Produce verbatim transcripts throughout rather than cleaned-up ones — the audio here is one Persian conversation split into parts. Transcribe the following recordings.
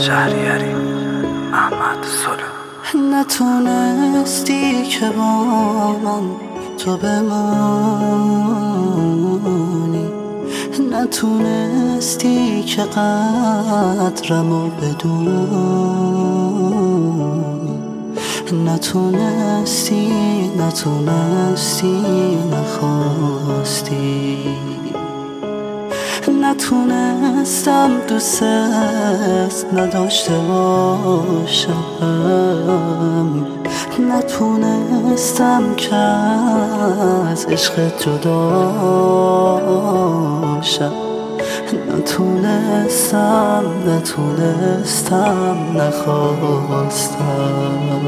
شهریاری احمد سلو. نتونستی که با من تو بمانی، نتونستی که قدرمو بدونی، نتونستی نتونستی نخواستی، نتونستم دوست نداشته باشم، نتونستم که از عشق جدا شم، نتونستم نتونستم نخواستم،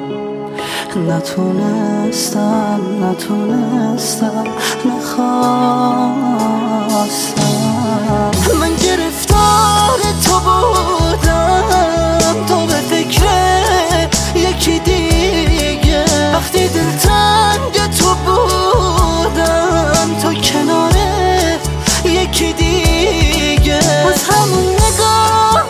نتونستم نتونستم نخواستم. من گرفتار تو بودم، تو به فکر یکی دیگه، وقتی دلتنگ تو بودم، تو کنار یکی دیگه، از همون نگاه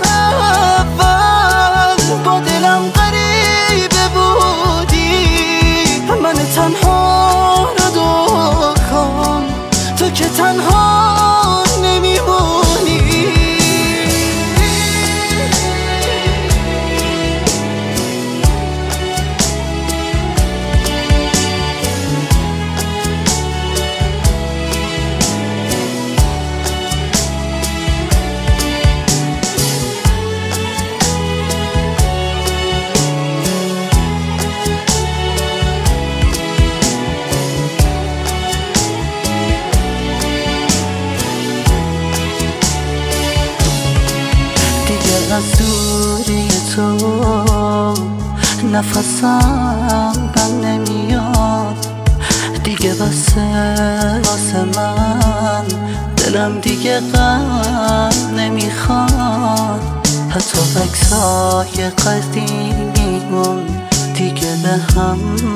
اول با دلم غریبه بودی، من تنها رو دو کن، تو که تنها از دوری تو نفسم بند نمیاد دیگه، واسه واسه من دلم دیگه غم نمیخواد، حتی عکسای قدیمیمون دیگه به هم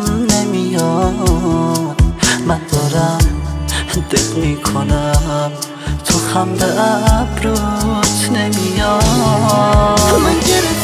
نمیاد. من دارم دل میکنم تو خم به ابروت نمیاد. من